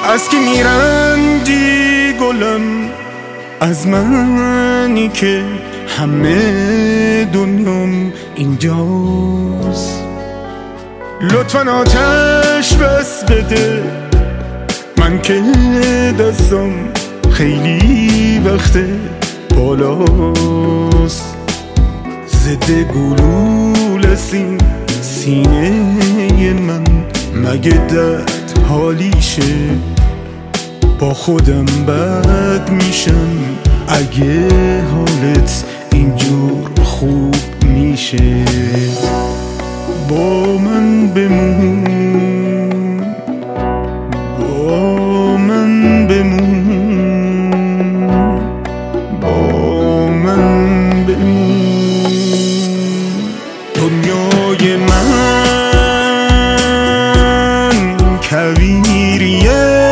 از کی میرنجی گلم؟ از منی که همه دنیام اینجاست. لطفاً آتش بس بده، من که دستم خیلی وقته بالاست. ضد گلول این سینه من، مگه درد حالیشه؟ با خودم بد میشم اگه حالت اینجور خوب میشه. با من بمون، با من بمون، با من بمون. دنیای من کویریه،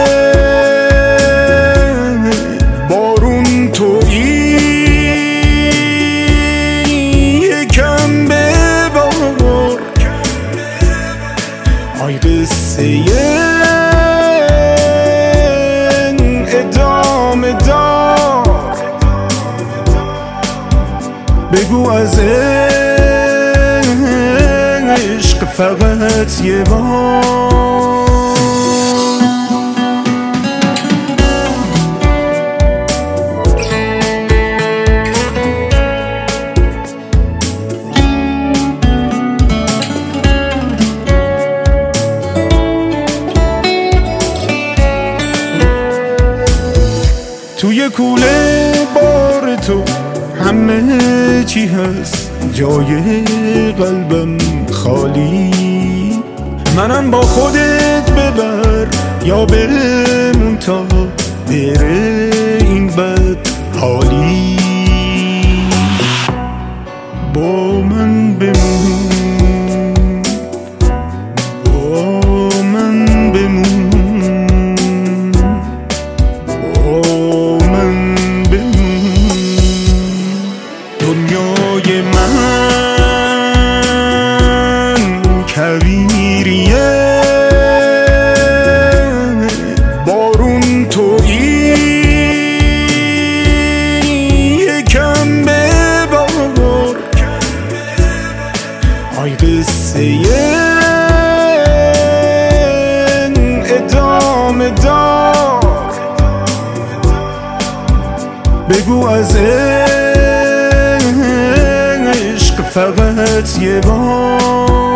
بارون تویی، یکم ببار. آی قصه ادامه دار، بگو از عشق فقط یه بار. توی کوله بار تو همه چی هست، جای قلبم خالی. منم با خودت ببر یا بمون تا بره این بد حالی. با من بمون، با من بمون، با من بمون. دنیای من کویریه، بارون تویی، یکم ببار. آی قصه ادامه دار، بگو از عشق فقط یه بار.